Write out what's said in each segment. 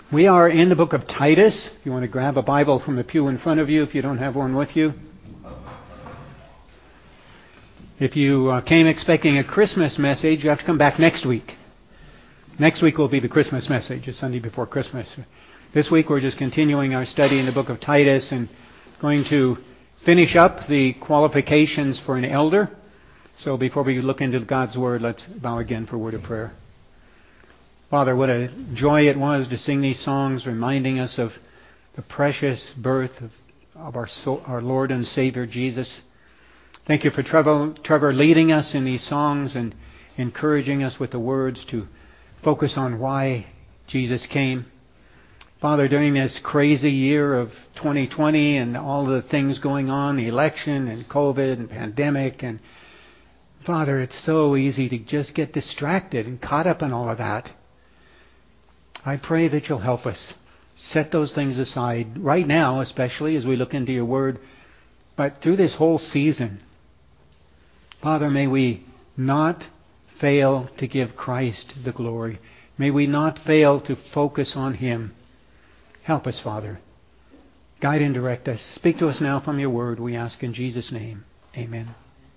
We are in the book of Titus. If you want to grab a Bible from the pew in front of you, if you don't have one with you. If you came expecting a Christmas message, you have to come back next week. Next week will be the Christmas message, the Sunday before Christmas. This week we're just continuing our study in the book of Titus and going to finish up the qualifications for an elder. So before we look into God's Word, let's bow again for a word of prayer. Father, what a joy it was to sing these songs reminding us of the precious birth of our Lord and Savior Jesus. Thank you for Trevor leading us in these songs and encouraging us with the words to focus on why Jesus came. Father, during this crazy year of 2020 and all the things going on, the election and COVID and pandemic, and Father, it's so easy to just get distracted and caught up in all of that. I pray that you'll help us set those things aside right now, especially as we look into your word, but through this whole season. Father, may we not fail to give Christ the glory. May we not fail to focus on Him. Help us, Father. Guide and direct us. Speak to us now from your word, we ask in Jesus' name. Amen.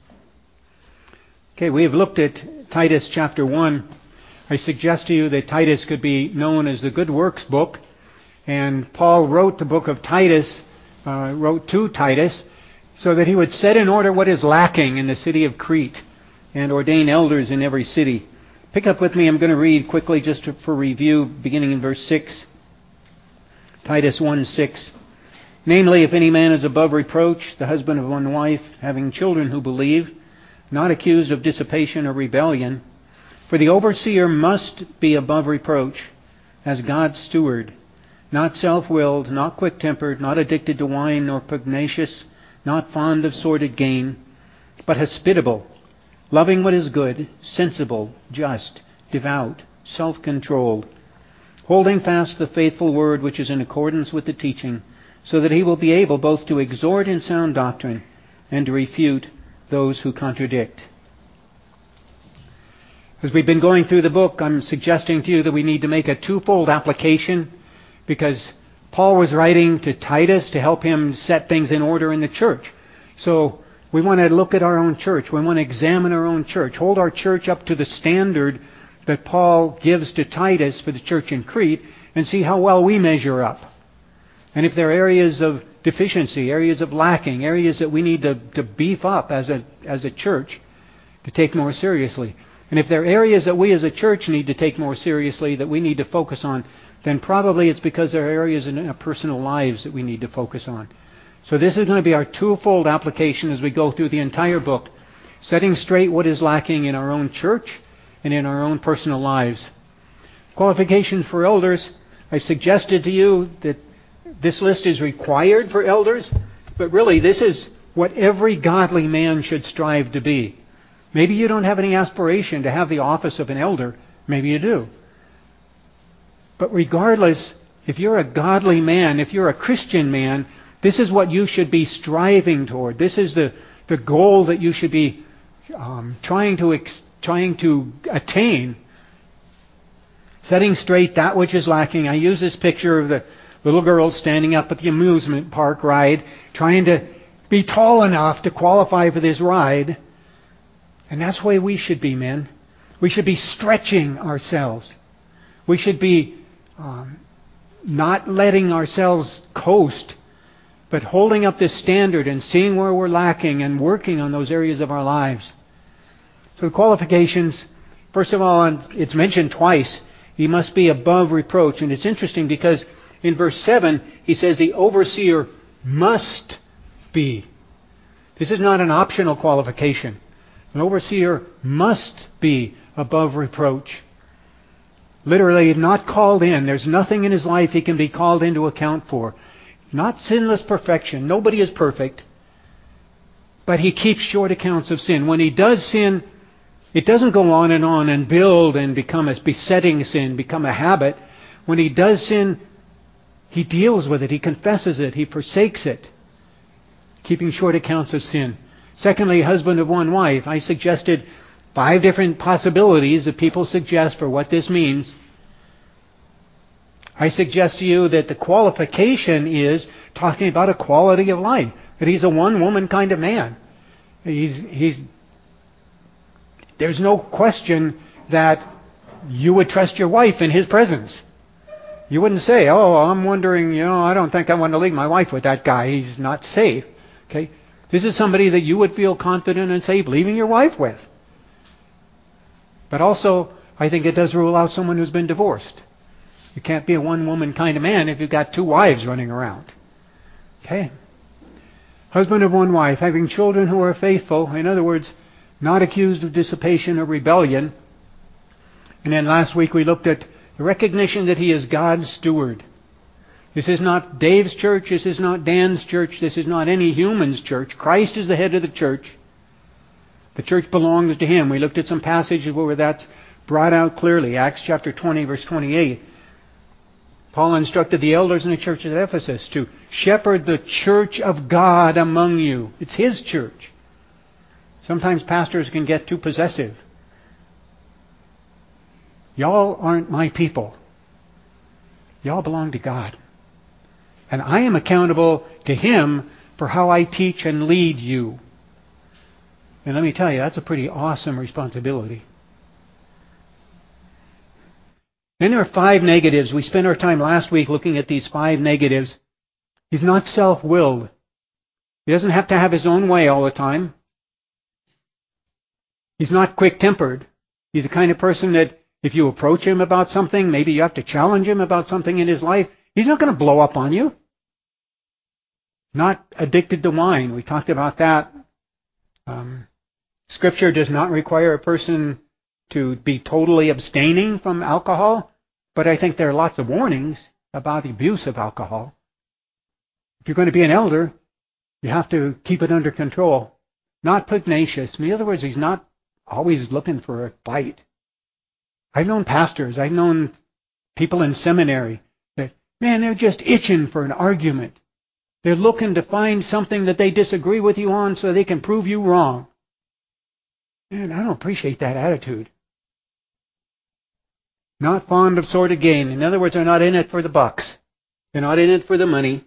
Okay, we have looked at Titus chapter 1. I suggest to you that Titus could be known as the good works book. And Paul wrote the book of Titus, wrote to Titus, so that he would set in order what is lacking in the city of Crete and ordain elders in every city. Pick up with me. I'm going to read quickly just for review, beginning in verse 6. Titus 1:6. Namely, if any man is above reproach, the husband of one wife, having children who believe, not accused of dissipation or rebellion, for the overseer must be above reproach as God's steward, not self-willed, not quick-tempered, not addicted to wine nor pugnacious, not fond of sordid gain, but hospitable, loving what is good, sensible, just, devout, self-controlled, holding fast the faithful word which is in accordance with the teaching, so that he will be able both to exhort in sound doctrine and to refute those who contradict. As we've been going through the book, I'm suggesting to you that we need to make a twofold application, because Paul was writing to Titus to help him set things in order in the church. So we want to look at our own church. We want to examine our own church, hold our church up to the standard that Paul gives to Titus for the church in Crete, and see how well we measure up. And if there are areas of deficiency, areas of lacking, areas that we need to beef up as a church to take more seriously. And if there are areas that we as a church need to take more seriously, that we need to focus on, then probably it's because there are areas in our personal lives that we need to focus on. So this is going to be our twofold application as we go through the entire book, setting straight what is lacking in our own church and in our own personal lives. Qualifications for elders. I've suggested to you that this list is required for elders, but really this is what every godly man should strive to be. Maybe you don't have any aspiration to have the office of an elder. Maybe you do. But regardless, if you're a godly man, if you're a Christian man, this is what you should be striving toward. This is the goal that you should be trying to attain. Setting straight that which is lacking. I use this picture of the little girl standing up at the amusement park ride, trying to be tall enough to qualify for this ride. And that's the way we should be, men. We should be stretching ourselves. We should be not letting ourselves coast, but holding up this standard and seeing where we're lacking and working on those areas of our lives. So the qualifications, first of all, it's mentioned twice. He must be above reproach. And it's interesting because in verse 7, he says the overseer must be. This is not an optional qualification. An overseer must be above reproach. Literally not called in. There's nothing in his life he can be called in to account for. Not sinless perfection. Nobody is perfect. But he keeps short accounts of sin. When he does sin, it doesn't go on and build and become a besetting sin, become a habit. When he does sin, he deals with it. He confesses it. He forsakes it. Keeping short accounts of sin. Secondly, husband of one wife. I suggested 5 different possibilities that people suggest for what this means. I suggest to you that the qualification is talking about a quality of life. That he's a one-woman kind of man. There's no question that you would trust your wife in his presence. You wouldn't say, oh, I'm wondering, I don't think I want to leave my wife with that guy. He's not safe. Okay? This is somebody that you would feel confident and safe leaving your wife with. But also, I think it does rule out someone who's been divorced. You can't be a one-woman kind of man if you've got two wives running around. Okay? Husband of one wife, having children who are faithful, in other words, not accused of dissipation or rebellion. And then last week we looked at the recognition that he is God's steward. This is not Dave's church, this is not Dan's church, this is not any human's church. Christ is the head of the church. The church belongs to him. We looked at some passages where that's brought out clearly. Acts chapter 20, verse 28. Paul instructed the elders in the church at Ephesus to shepherd the church of God among you. It's his church. Sometimes pastors can get too possessive. Y'all aren't my people. Y'all belong to God. And I am accountable to him for how I teach and lead you. And let me tell you, that's a pretty awesome responsibility. Then there are 5 negatives. We spent our time last week looking at these 5 negatives. He's not self-willed. He doesn't have to have his own way all the time. He's not quick-tempered. He's the kind of person that if you approach him about something, maybe you have to challenge him about something in his life, he's not going to blow up on you. Not addicted to wine. We talked about that. Scripture does not require a person to be totally abstaining from alcohol, but I think there are lots of warnings about the abuse of alcohol. If you're going to be an elder, you have to keep it under control. Not pugnacious. In other words, he's not always looking for a fight. I've known pastors, I've known people in seminary that, man, they're just itching for an argument. They're looking to find something that they disagree with you on so they can prove you wrong. Man, I don't appreciate that attitude. Not fond of sordid gain. In other words, they're not in it for the bucks. They're not in it for the money.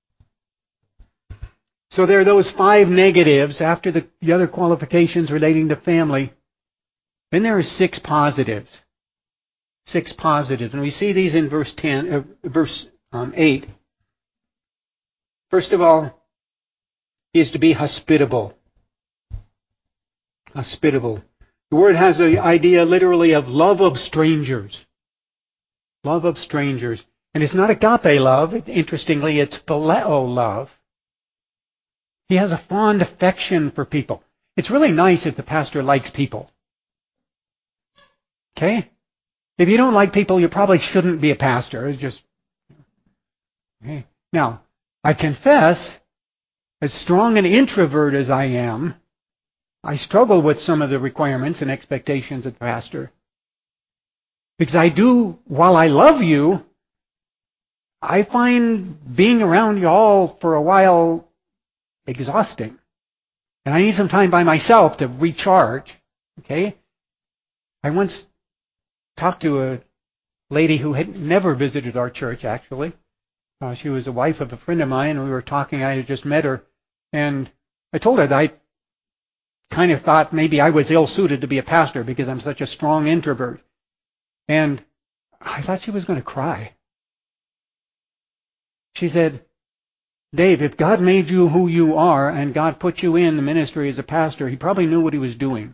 So there are those 5 negatives after the other qualifications relating to family. Then there are 6 positives. 6 positives. And we see these in verse 8. First of all, he is to be hospitable. Hospitable. The word has the idea literally of love of strangers. Love of strangers. And it's not agape love. Interestingly, it's phileo love. He has a fond affection for people. It's really nice if the pastor likes people. Okay? If you don't like people, you probably shouldn't be a pastor. It's just... Okay. Now, I confess, as strong an introvert as I am, I struggle with some of the requirements and expectations of the pastor. Because I do, while I love you, I find being around you all for a while exhausting. And I need some time by myself to recharge. Okay? I once talked to a lady who had never visited our church, actually. She was the wife of a friend of mine, and we were talking. I had just met her. And I told her that I kind of thought maybe I was ill-suited to be a pastor because I'm such a strong introvert. And I thought she was going to cry. She said, Dave, if God made you who you are and God put you in the ministry as a pastor, he probably knew what he was doing.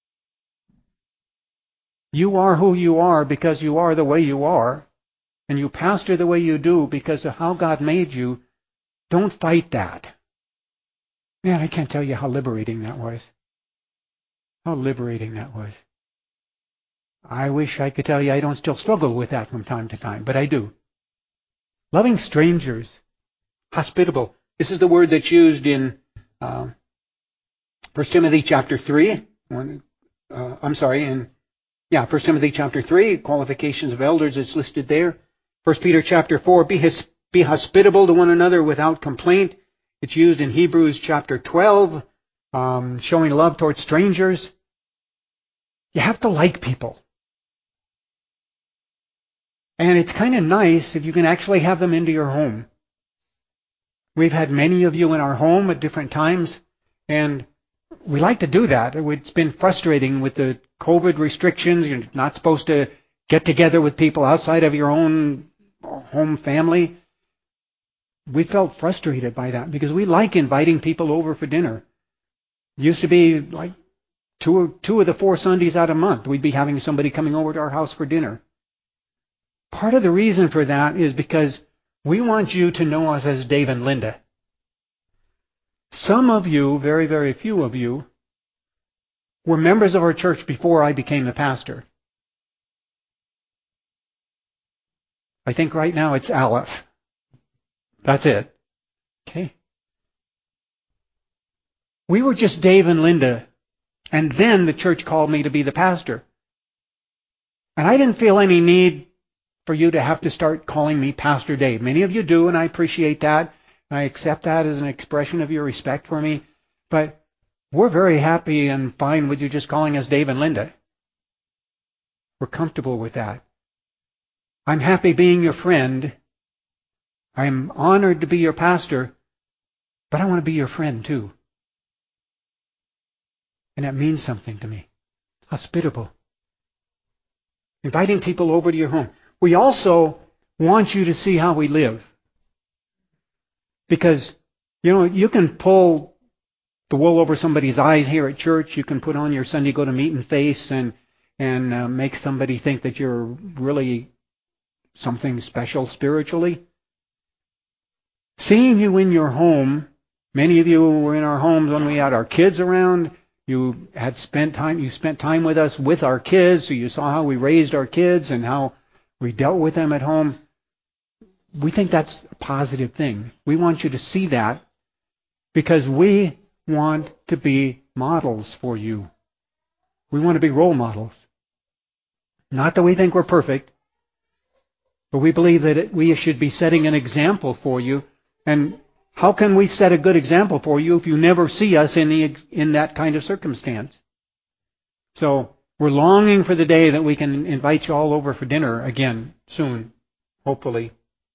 You are who you are because you are the way you are, and you pastor the way you do because of how God made you. Don't fight that. Man, I can't tell you how liberating that was. How liberating that was. I wish I could tell you I don't still struggle with that from time to time, but I do. Loving strangers. Hospitable. This is the word that's used in 1 Timothy chapter 3. 1 Timothy chapter 3, qualifications of elders, it's listed there. 1 Peter chapter 4, be hospitable to one another without complaint. It's used in Hebrews chapter 12, showing love towards strangers. You have to like people. And it's kind of nice if you can actually have them into your home. We've had many of you in our home at different times, and we like to do that. It's been frustrating with the COVID restrictions. You're not supposed to get together with people outside of your own home family. We felt frustrated by that because we like inviting people over for dinner. It used to be like two of the 4 Sundays out of a month, we'd be having somebody coming over to our house for dinner. Part of the reason for that is because we want you to know us as Dave and Linda. Some of you, very, very few of you, were members of our church before I became the pastor. I think right now it's Aleph. That's it. Okay? We were just Dave and Linda, and then the church called me to be the pastor. And I didn't feel any need for you to have to start calling me Pastor Dave. Many of you do, and I appreciate that. I accept that as an expression of your respect for me. But we're very happy and fine with you just calling us Dave and Linda. We're comfortable with that. I'm happy being your friend. I'm honored to be your pastor, but I want to be your friend too. And that means something to me. Hospitable. Inviting people over to your home. We also want you to see how we live. Because, you can pull the wool over somebody's eyes here at church. You can put on your Sunday go to meeting face and make somebody think that you're really something special spiritually. Seeing you in your home, many of you were in our homes when we had our kids around. You spent time with us with our kids, so you saw how we raised our kids and how we dealt with them at home. We think that's a positive thing. We want you to see that because we want to be models for you. We want to be role models. Not that we think we're perfect, but we believe that we should be setting an example for you. And how can we set a good example for you if you never see us in that kind of circumstance? So we're longing for the day that we can invite you all over for dinner again soon, hopefully.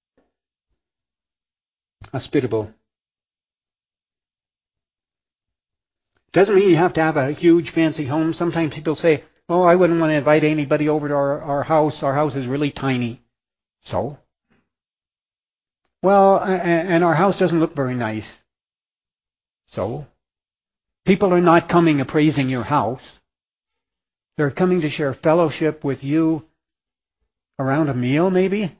Hospitable. Doesn't mean you have to have a huge fancy home. Sometimes people say, oh, I wouldn't want to invite anybody over to our house. Our house is really tiny. So? Well, and our house doesn't look very nice. So? People are not coming appraising your house. They're coming to share fellowship with you around a meal, maybe.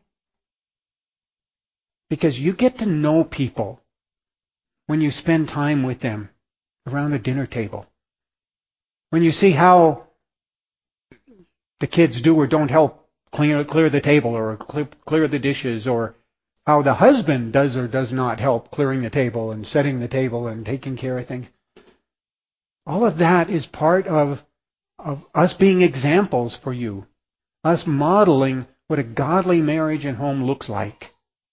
Because you get to know people when you spend time with them around a dinner table. When you see how the kids do or don't help clear the table or clear the dishes, or how the husband does or does not help clearing the table and setting the table and taking care of things. All of that is part of us being examples for you, us modeling what a godly marriage and home looks like.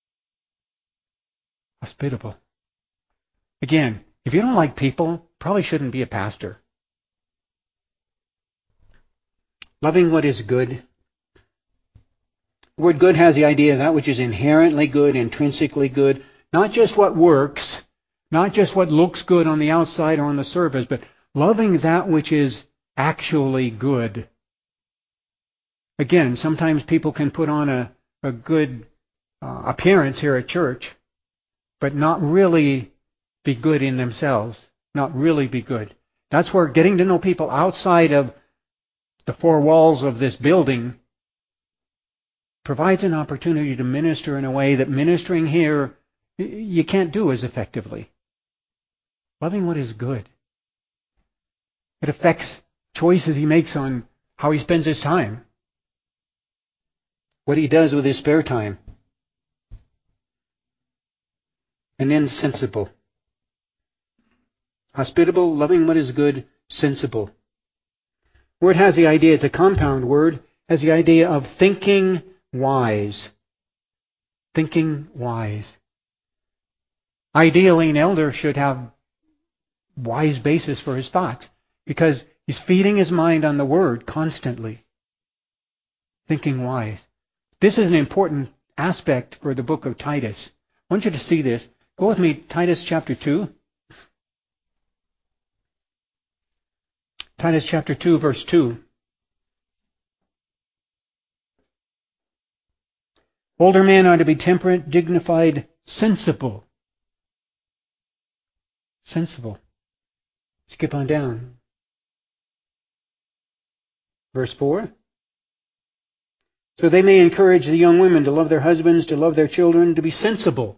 Hospitable. Again, if you don't like people, probably shouldn't be a pastor. Loving what is good. The word good has the idea of that which is inherently good, intrinsically good, not just what works, not just what looks good on the outside or on the surface, but loving that which is actually good. Again, sometimes people can put on a good appearance here at church, but not really be good in themselves, not really be good. That's where getting to know people outside of the 4 walls of this building provides an opportunity to minister in a way that ministering here you can't do as effectively. Loving what is good. It affects choices he makes on how he spends his time, what he does with his spare time. And then sensible. Hospitable, loving what is good, sensible. Word has the idea, it's a compound word, has the idea of thinking wise. Thinking wise. Ideally, an elder should have wise basis for his thoughts because he's feeding his mind on the Word constantly. Thinking wise. This is an important aspect for the book of Titus. I want you to see this. Go with me, Titus chapter 2. Titus chapter 2, verse 2. Older men are to be temperate, dignified, sensible. Sensible. Skip on down. Verse 4. So they may encourage the young women to love their husbands, to love their children, to be sensible.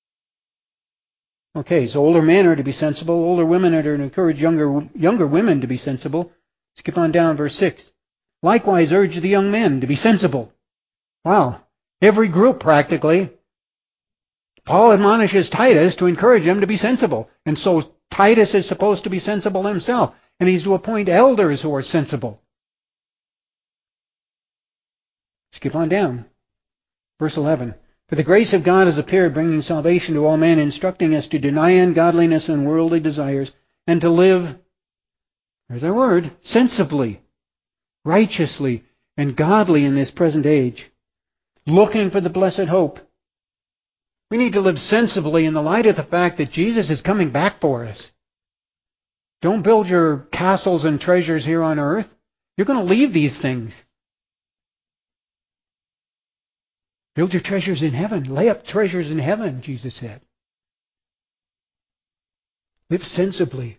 Okay, so older men are to be sensible. Older women are to encourage younger women to be sensible. Skip on down, verse 6. Likewise urge the young men to be sensible. Wow. Every group practically. Paul admonishes Titus to encourage them to be sensible. And so Titus is supposed to be sensible himself. And he's to appoint elders who are sensible. Skip on down. Verse 11. For the grace of God has appeared, bringing salvation to all men, instructing us to deny ungodliness and worldly desires, and to live, there's our word, sensibly, righteously, and godly in this present age, looking for the blessed hope. We need to live sensibly in the light of the fact that Jesus is coming back for us. Don't build your castles and treasures here on earth. You're going to leave these things. Build your treasures in heaven. Lay up treasures in heaven, Jesus said. Live sensibly.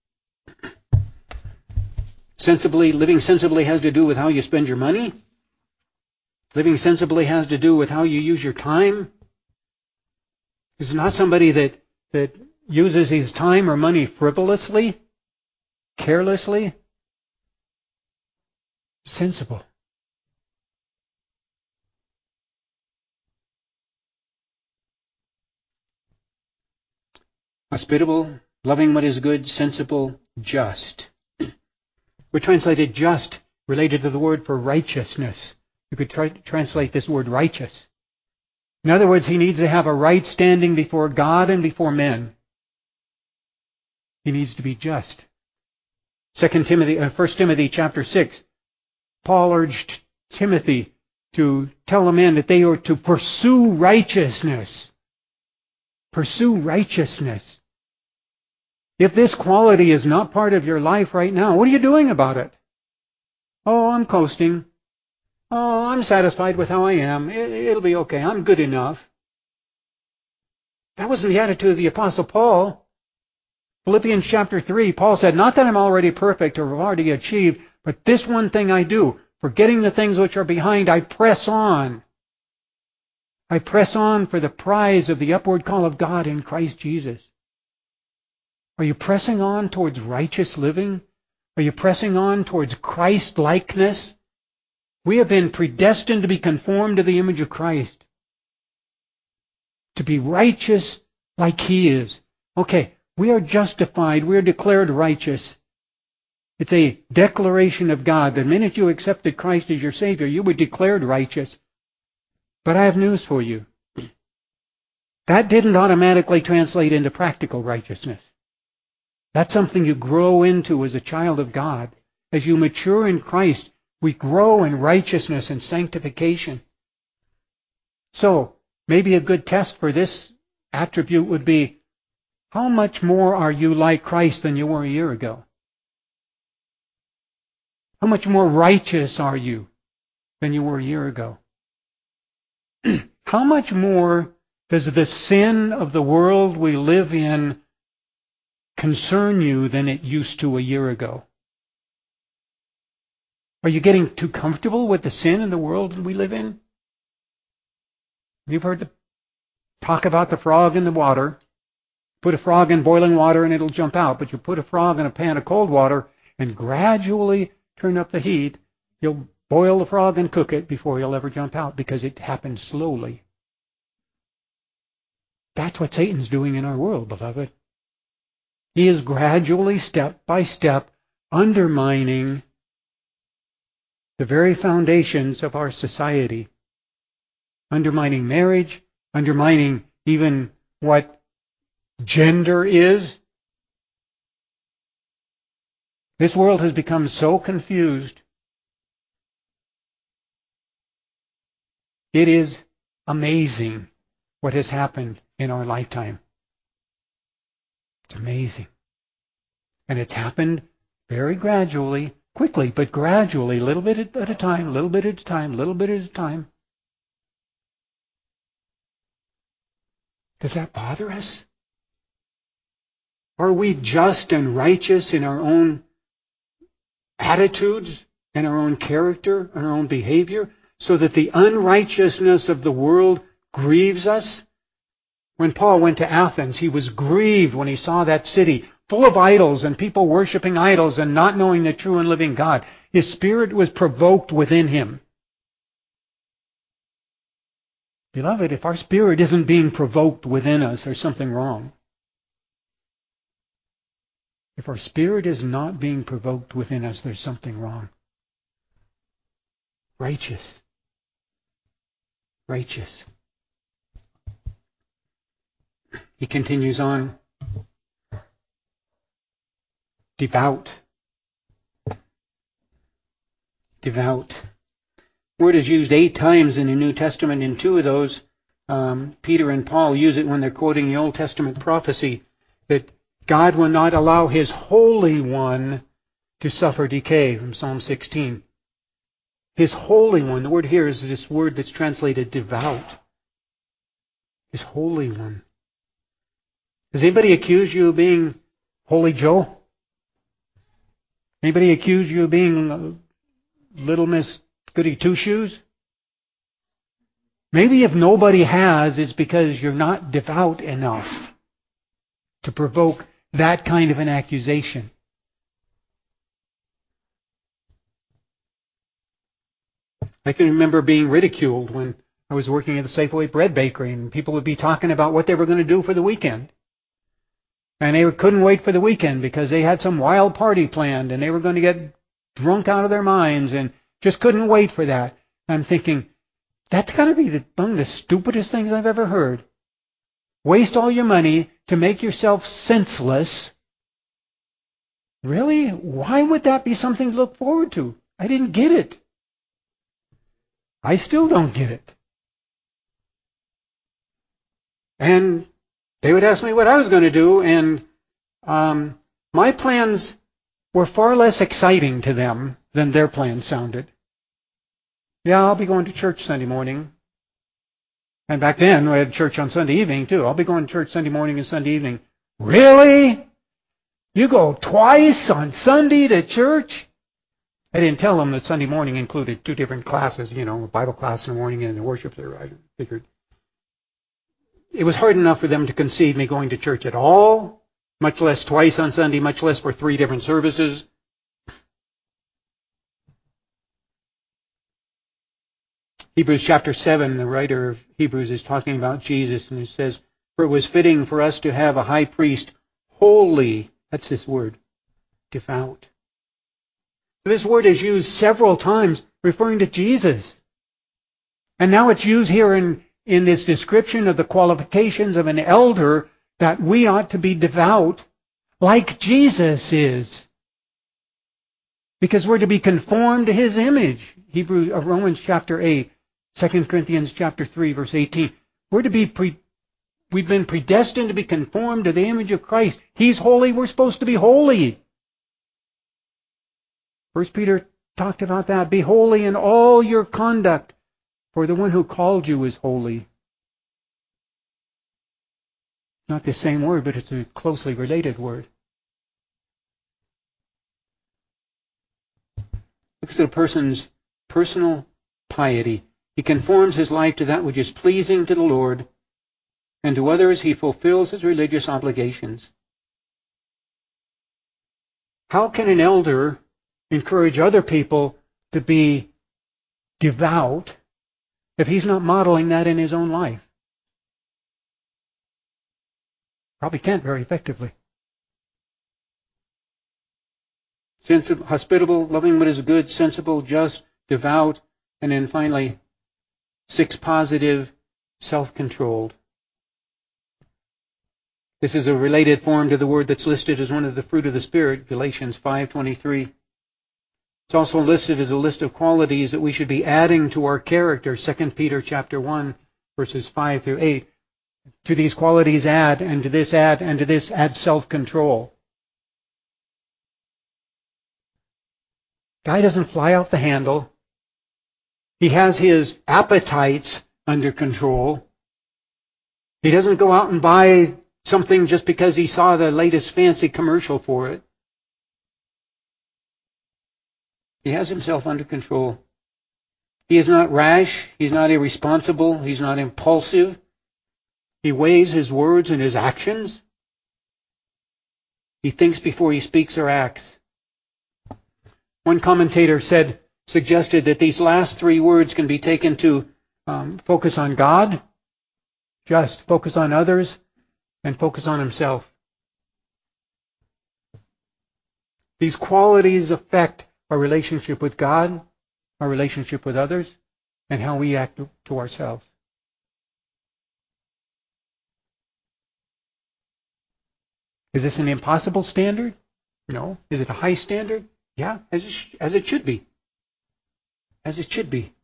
Living sensibly has to do with how you spend your money. Living sensibly has to do with how you use your time. This is not somebody that uses his time or money frivolously, carelessly. Sensible. Hospitable, loving what is good, sensible, just. We're translated just, related to the word for righteousness. You could translate this word righteous. In other words, he needs to have a right standing before God and before men. He needs to be just. 1 Timothy chapter 6, Paul urged Timothy to tell the men that they are to pursue righteousness. Pursue righteousness. If this quality is not part of your life right now, what are you doing about it? Oh, I'm coasting. Oh, I'm satisfied with how I am. It'll be okay. I'm good enough. That wasn't the attitude of the Apostle Paul. Philippians chapter 3, Paul said, not that I'm already perfect or have already achieved, but this one thing I do, forgetting the things which are behind, I press on. I press on for the prize of the upward call of God in Christ Jesus. Are you pressing on towards righteous living? Are you pressing on towards Christ-likeness? We have been predestined to be conformed to the image of Christ. To be righteous like He is. Okay, we are justified. We are declared righteous. It's a declaration of God. The minute you accepted Christ as your Savior, you were declared righteous. But I have news for you. That didn't automatically translate into practical righteousness. That's something you grow into as a child of God. As you mature in Christ, we grow in righteousness and sanctification. So, maybe a good test for this attribute would be, how much more are you like Christ than you were a year ago? How much more righteous are you than you were a year ago? How much more does the sin of the world we live in concern you than it used to a year ago? Are you getting too comfortable with the sin in the world we live in? You've heard the talk about the frog in the water. Put a frog in boiling water and it'll jump out. But you put a frog in a pan of cold water and gradually turn up the heat, you'll boil the frog and cook it before he'll ever jump out because it happens slowly. That's what Satan's doing in our world, beloved. He is gradually, step by step, undermining the very foundations of our society. Undermining marriage, undermining even what gender is. This world has become so confused. It is amazing what has happened in our lifetime. It's amazing. And it's happened very gradually, quickly, but gradually, little bit at a time, little bit at a time, little bit at a time. Does that bother us? Are we just and righteous in our own attitudes and our own character and our own behavior, so that the unrighteousness of the world grieves us? When Paul went to Athens, he was grieved when he saw that city full of idols and people worshiping idols and not knowing the true and living God. His spirit was provoked within him. Beloved, if our spirit isn't being provoked within us, there's something wrong. If our spirit is not being provoked within us, there's something wrong. Righteous. Righteous. He continues on. Devout. Devout. Word is used 8 times in the New Testament. In 2 of those, Peter and Paul use it when they're quoting the Old Testament prophecy that God will not allow His Holy One to suffer decay, from Psalm 16. His Holy One. The word here is this word that's translated devout. His Holy One. Has anybody accused you of being Holy Joe? Anybody accused you of being Little Miss Goody Two-Shoes? Maybe if nobody has, it's because you're not devout enough to provoke that kind of an accusation. I can remember being ridiculed when I was working at the Safeway Bread Bakery, and people would be talking about what they were going to do for the weekend. And they couldn't wait for the weekend because they had some wild party planned and they were going to get drunk out of their minds and just couldn't wait for that. I'm thinking, that's got to be one of the stupidest things I've ever heard. Waste all your money to make yourself senseless. Really? Why would that be something to look forward to? I didn't get it. I still don't get it. And they would ask me what I was going to do, and my plans were far less exciting to them than their plans sounded. Yeah, I'll be going to church Sunday morning. And back then, we had church on Sunday evening, too. I'll be going to church Sunday morning and Sunday evening. Really? You go twice on Sunday to church? I didn't tell them that Sunday morning included 2 different classes, a Bible class in the morning and a worship there. I figured it was hard enough for them to conceive me going to church at all, much less twice on Sunday, much less for 3 different services. Hebrews chapter 7, the writer of Hebrews is talking about Jesus, and he says, "For it was fitting for us to have a high priest, holy," that's this word, devout. This word is used several times referring to Jesus. And now it's used here in this description of the qualifications of an elder, that we ought to be devout like Jesus is. Because we're to be conformed to His image. Romans chapter 8, 2 Corinthians chapter 3, verse 18. We're to be we've been predestined to be conformed to the image of Christ. He's holy, we're supposed to be holy. 1 Peter talked about that. Be holy in all your conduct, for the one who called you is holy. Not the same word, but it's a closely related word. Looks at a person's personal piety. He conforms his life to that which is pleasing to the Lord, and to others he fulfills his religious obligations. How can an elder encourage other people to be devout if he's not modeling that in his own life? Probably can't very effectively. Sensible, hospitable, loving what is good, sensible, just, devout, and then finally, 6, positive, self-controlled. This is a related form to the word that's listed as one of the fruit of the Spirit, Galatians 5:23. It's also listed as a list of qualities that we should be adding to our character. 2 Peter chapter 1, verses 5 through 8. To these qualities add, and to this add, and to this add self-control. Guy doesn't fly off the handle. He has his appetites under control. He doesn't go out and buy something just because he saw the latest fancy commercial for it. He has himself under control. He is not rash. He's not irresponsible. He's not impulsive. He weighs his words and his actions. He thinks before he speaks or acts. One commentator suggested that these last three words can be taken to focus on God, just focus on others, and focus on himself. These qualities affect our relationship with God, our relationship with others, and how we act to ourselves. Is this an impossible standard? No. Is it a high standard? Yeah, as it should be. As it should be.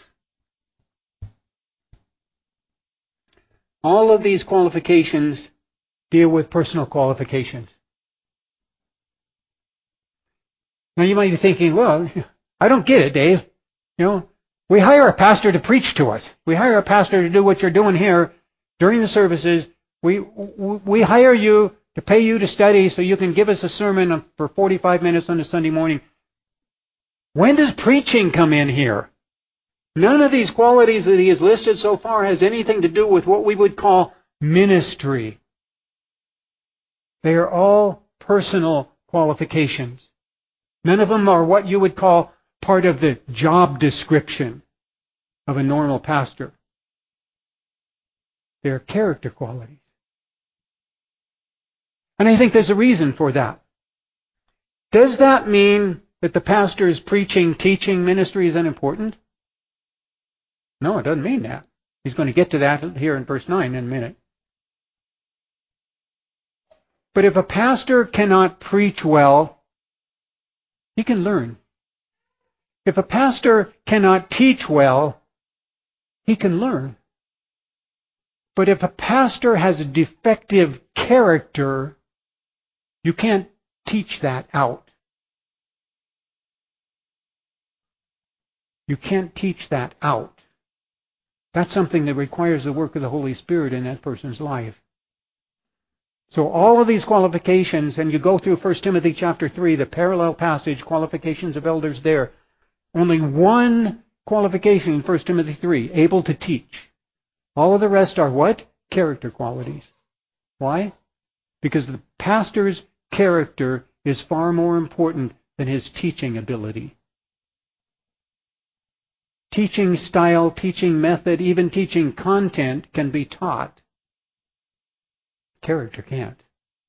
All of these qualifications deal with personal qualifications. Now you might be thinking, well, I don't get it, Dave. We hire a pastor to preach to us. We hire a pastor to do what you're doing here during the services. We hire you to pay you to study so you can give us a sermon for 45 minutes on a Sunday morning. When does preaching come in here? None of these qualities that he has listed so far has anything to do with what we would call ministry. They are all personal qualifications. None of them are what you would call part of the job description of a normal pastor. They are character qualities. And I think there's a reason for that. Does that mean that the pastor's preaching, teaching ministry is unimportant? No, it doesn't mean that. He's going to get to that here in verse 9 in a minute. But if a pastor cannot preach well, he can learn. If a pastor cannot teach well, he can learn. But if a pastor has a defective character, you can't teach that out. You can't teach that out. That's something that requires the work of the Holy Spirit in that person's life. So all of these qualifications, and you go through 1 Timothy chapter 3, the parallel passage, qualifications of elders there. Only one qualification in 1 Timothy 3, able to teach. All of the rest are what? Character qualities. Why? Because the pastor's character is far more important than his teaching ability. Teaching style, teaching method, even teaching content can be taught. Character can't.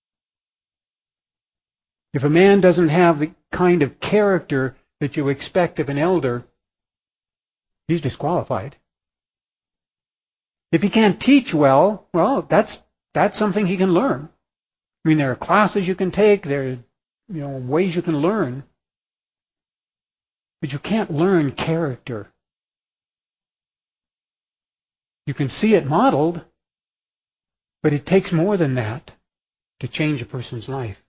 If a man doesn't have the kind of character that you expect of an elder, he's disqualified. If he can't teach well, that's something he can learn. I mean, there are classes you can take, there are ways you can learn, but you can't learn character. You can see it modeled, but it takes more than that to change a person's life.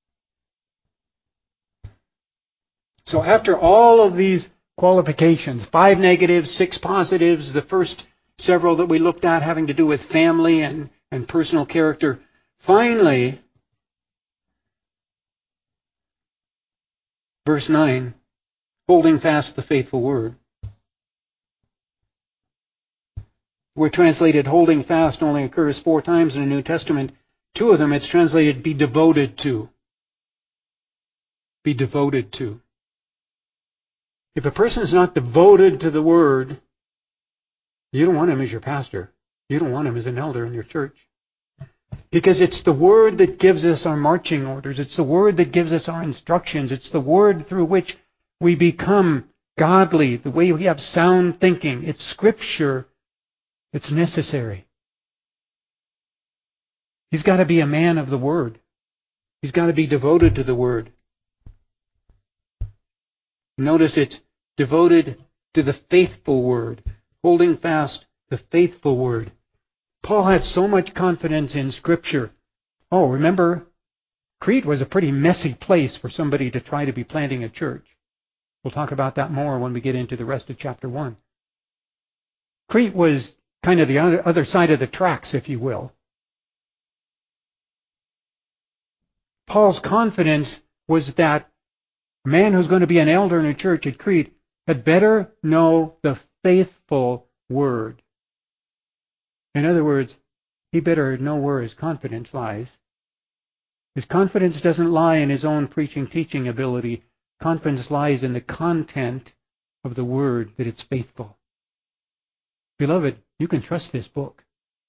So after all of these qualifications, 5 negatives, 6 positives, the first several that we looked at having to do with family and personal character, finally, verse 9, holding fast the faithful word. Where translated holding fast only occurs 4 times in the New Testament. 2 of them it's translated be devoted to. Be devoted to. If a person is not devoted to the word, you don't want him as your pastor. You don't want him as an elder in your church. Because it's the word that gives us our marching orders. It's the word that gives us our instructions. It's the word through which we become godly, the way we have sound thinking. It's Scripture. It's necessary. He's got to be a man of the word. He's got to be devoted to the word. Notice it's devoted to the faithful word, holding fast the faithful word. Paul had so much confidence in Scripture. Oh, remember, Crete was a pretty messy place for somebody to try to be planting a church. We'll talk about that more when we get into the rest of chapter 1. Crete was kind of the other side of the tracks, if you will. Paul's confidence was that a man who's going to be an elder in a church at Crete had better know the faithful word. In other words, he better know where his confidence lies. His confidence doesn't lie in his own preaching, teaching ability. Confidence lies in the content of the word, that it's faithful. Beloved, you can trust this book.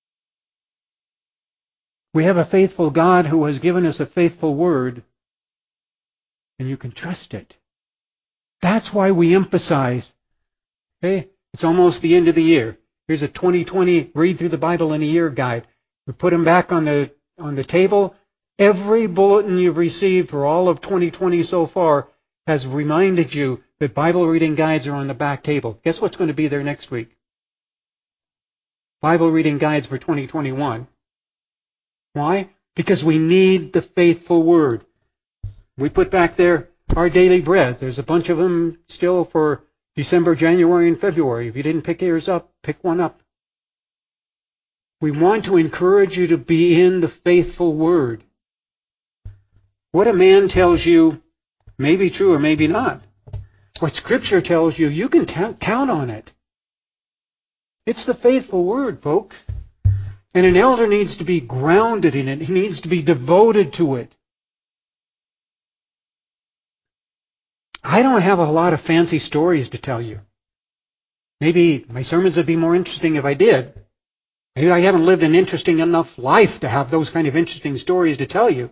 We have a faithful God who has given us a faithful word, and you can trust it. That's why we emphasize, okay, it's almost the end of the year. Here's a 2020 Read Through the Bible in a Year guide. We put them back on the table. Every bulletin you've received for all of 2020 so far has reminded you that Bible reading guides are on the back table. Guess what's going to be there next week? Bible reading guides for 2021. Why? Because we need the faithful word. We put back there our daily bread. There's a bunch of them still for December, January, and February. If you didn't pick yours up, pick one up. We want to encourage you to be in the faithful word. What a man tells you may be true or maybe not. What Scripture tells you, you can count on it. It's the faithful word, folks. And an elder needs to be grounded in it. He needs to be devoted to it. I don't have a lot of fancy stories to tell you. Maybe my sermons would be more interesting if I did. Maybe I haven't lived an interesting enough life to have those kind of interesting stories to tell you.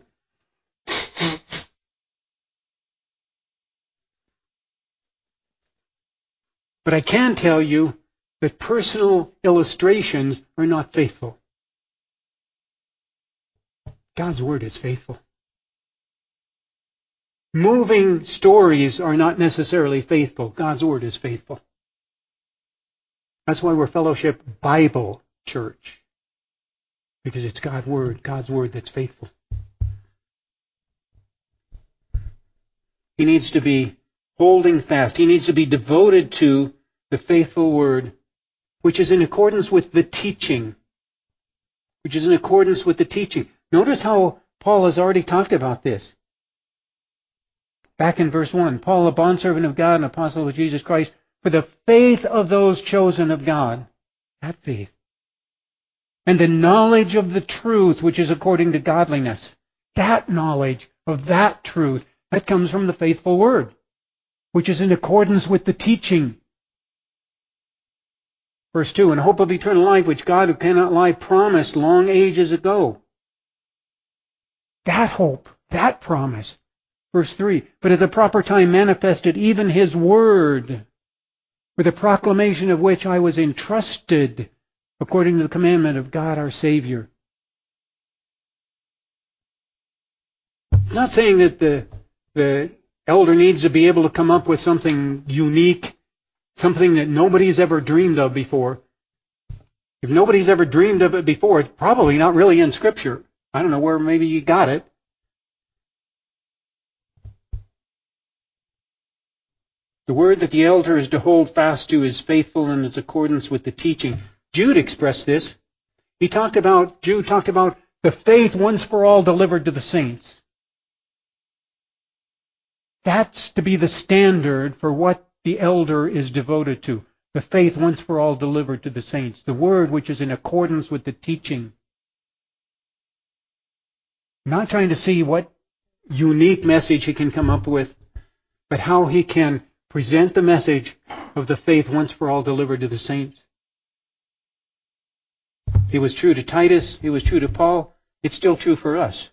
But I can tell you that personal illustrations are not faithful. God's Word is faithful. Moving stories are not necessarily faithful. God's Word is faithful. That's why we're Fellowship Bible Church. Because it's God's Word that's faithful. He needs to be holding fast. He needs to be devoted to the faithful Word, which is in accordance with the teaching. Notice how Paul has already talked about this. Back in verse 1, Paul, a bondservant of God and apostle of Jesus Christ, for the faith of those chosen of God. That faith. And the knowledge of the truth, which is according to godliness. That knowledge of that truth, that comes from the faithful Word, which is in accordance with the teaching. Verse 2, in hope of eternal life, which God who cannot lie promised long ages ago. That hope, that promise. Verse 3, but at the proper time manifested even His Word, with the proclamation of which I was entrusted according to the commandment of God our Savior. I'm not saying that the elder needs to be able to come up with something unique, something that nobody's ever dreamed of before. If nobody's ever dreamed of it before, it's probably not really in Scripture. I don't know where maybe you got it. The word that the elder is to hold fast to is faithful in its accordance with the teaching. Jude expressed this. Jude talked about the faith once for all delivered to the saints. That's to be the standard for what the elder is devoted to. The faith once for all delivered to the saints. The word which is in accordance with the teaching. Not trying to see what unique message he can come up with, but how he can present the message of the faith once for all delivered to the saints. He was true to Titus. He was true to Paul. It's still true for us.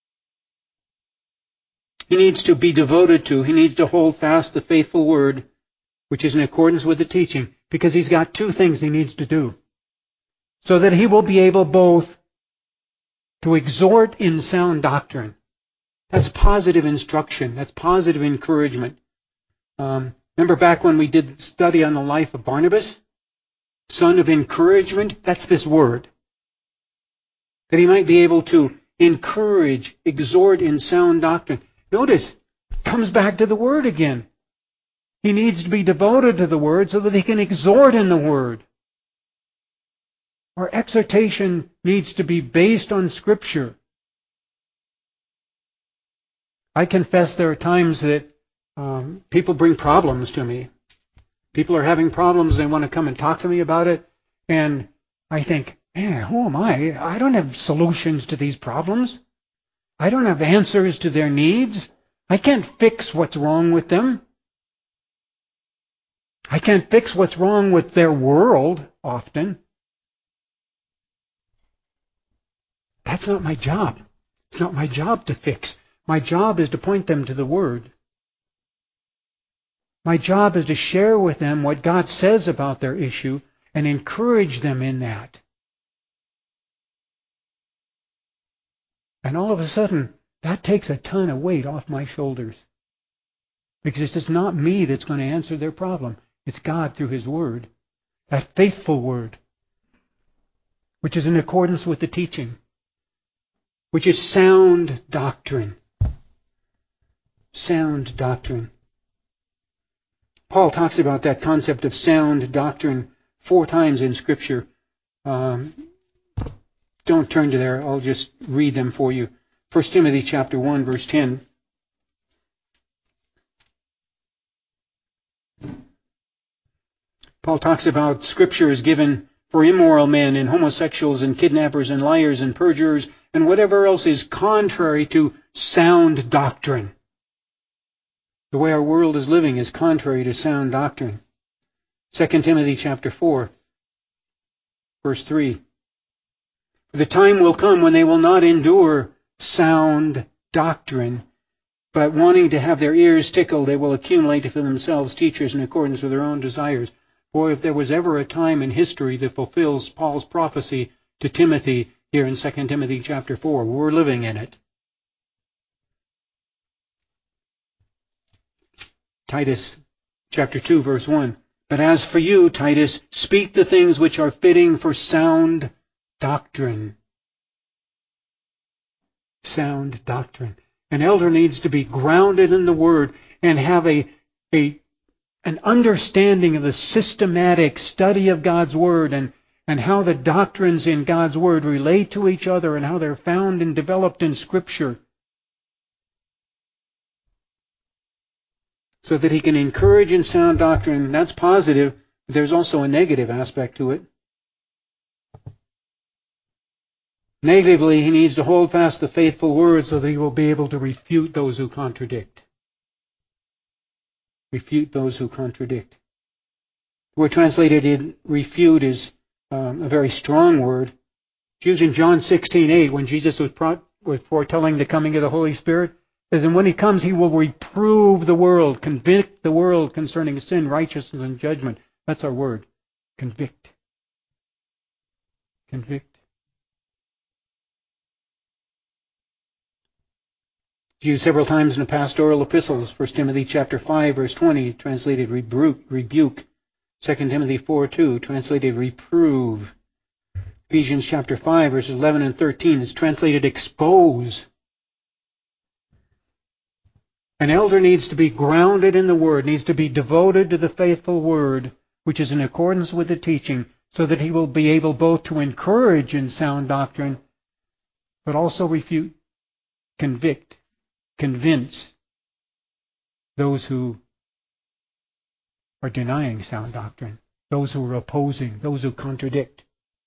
He needs to be devoted to, he needs to hold fast the faithful word, which is in accordance with the teaching, because he's got two things he needs to do. So that he will be able both to exhort in sound doctrine. That's positive instruction. That's positive encouragement. Remember back when we did the study on the life of Barnabas? Son of encouragement? That's this word. That he might be able to encourage, exhort in sound doctrine. Notice, it comes back to the word again. He needs to be devoted to the word so that he can exhort in the word. Our exhortation needs to be based on Scripture. I confess there are times that people bring problems to me. People are having problems, they want to come and talk to me about it, and I think, man, who am I? I don't have solutions to these problems. I don't have answers to their needs. I can't fix what's wrong with them. I can't fix what's wrong with their world, often. That's not my job. It's not my job to fix. My job is to point them to the Word. My job is to share with them what God says about their issue and encourage them in that. And all of a sudden, that takes a ton of weight off my shoulders. Because it's not me that's going to answer their problem. It's God through His Word. That faithful Word, which is in accordance with the teaching, which is sound doctrine. Sound doctrine. Paul talks about that concept of sound doctrine 4 times in Scripture. Don't turn to there. I'll just read them for you. 1 Timothy chapter 1, verse 10. Paul talks about Scripture is given for immoral men and homosexuals and kidnappers and liars and perjurers and whatever else is contrary to sound doctrine. The way our world is living is contrary to sound doctrine. 2 Timothy chapter 4, verse 3. The time will come when they will not endure sound doctrine, but wanting to have their ears tickled, they will accumulate for themselves teachers in accordance with their own desires. Boy, if there was ever a time in history that fulfills Paul's prophecy to Timothy here in 2 Timothy chapter 4, we're living in it. Titus chapter 2, verse 1. But as for you, Titus, speak the things which are fitting for sound doctrine. Sound doctrine. An elder needs to be grounded in the Word and have an understanding of the systematic study of God's Word and how the doctrines in God's Word relate to each other and how they're found and developed in Scripture, so that he can encourage in sound doctrine. That's positive, but there's also a negative aspect to it. Negatively, he needs to hold fast the faithful word so that he will be able to refute those who contradict. Refute those who contradict. The word translated in refute is a very strong word. It's used in John 16:8 when Jesus was foretelling the coming of the Holy Spirit. It says, and when he comes, he will reprove the world, convict the world concerning sin, righteousness, and judgment. That's our word. Convict. Convict. It's used several times in the pastoral epistles. 1 Timothy chapter 5, verse 20, translated rebuke. 2 Timothy 4:2, translated reprove. Ephesians chapter 5, verses 11 and 13 is translated expose. An elder needs to be grounded in the Word, needs to be devoted to the faithful Word, which is in accordance with the teaching, so that he will be able both to encourage in sound doctrine, but also refute, convict, convince those who are denying sound doctrine, those who are opposing, those who contradict.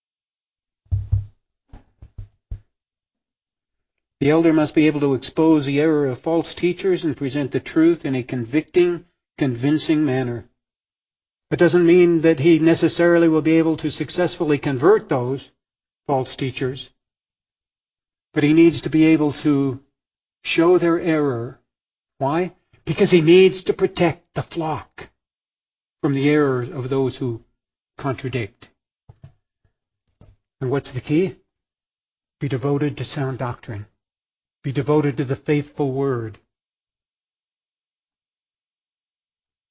The elder must be able to expose the error of false teachers and present the truth in a convicting, convincing manner. It doesn't mean that he necessarily will be able to successfully convert those false teachers, but he needs to be able to show their error. Why? Because he needs to protect the flock from the error of those who contradict. And what's the key? Be devoted to sound doctrine. Be devoted to the faithful Word.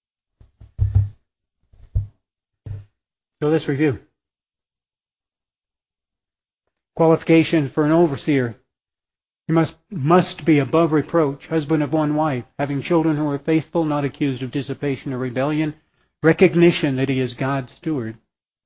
So let's review. Qualification for an overseer. He must be above reproach, husband of one wife, having children who are faithful, not accused of dissipation or rebellion, recognition that he is God's steward.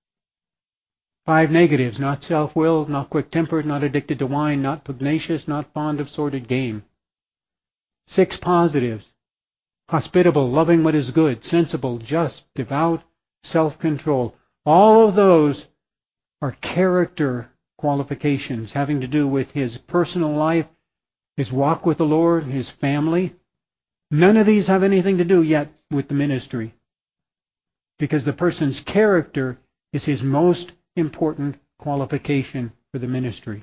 5 negatives: not self-willed, not quick-tempered, not addicted to wine, not pugnacious, not fond of sordid gain. 6 positives: hospitable, loving what is good, sensible, just, devout, self-control. All of those are character qualifications having to do with his personal life, his walk with the Lord, his family. None of these have anything to do yet with the ministry, because the person's character is his most important qualification for the ministry.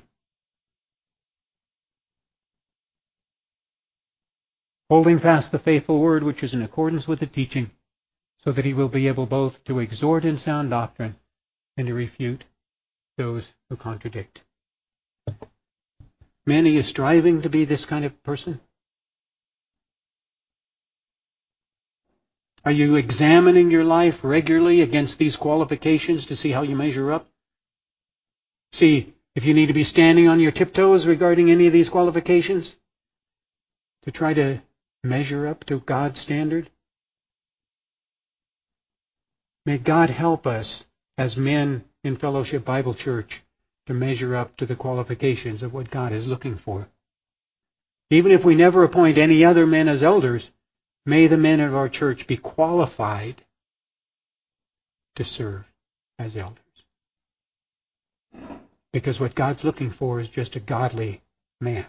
Holding fast the faithful word which is in accordance with the teaching, so that he will be able both to exhort in sound doctrine and to refute those who contradict. Men, are you striving to be this kind of person? Are you examining your life regularly against these qualifications to see how you measure up? See if you need to be standing on your tiptoes regarding any of these qualifications to try to measure up to God's standard? May God help us as men in Fellowship Bible Church to measure up to the qualifications of what God is looking for. Even if we never appoint any other men as elders, may the men of our church be qualified to serve as elders. Because what God's looking for is just a godly man.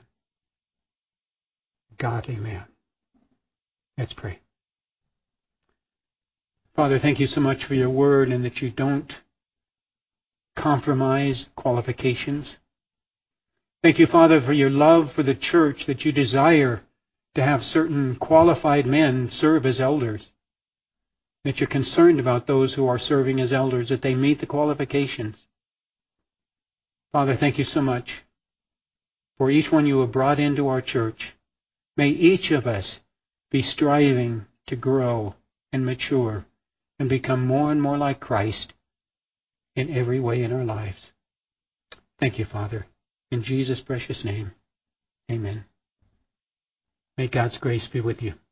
Godly man. Let's pray. Father, thank you so much for your word, and that you don't compromise qualifications. Thank you, Father, for your love for the church, that you desire to have certain qualified men serve as elders, that you're concerned about those who are serving as elders, that they meet the qualifications. Father, thank you so much for each one you have brought into our church. May each of us be striving to grow and mature and become more and more like Christ in every way in our lives. Thank you, Father. In Jesus' precious name, amen. May God's grace be with you.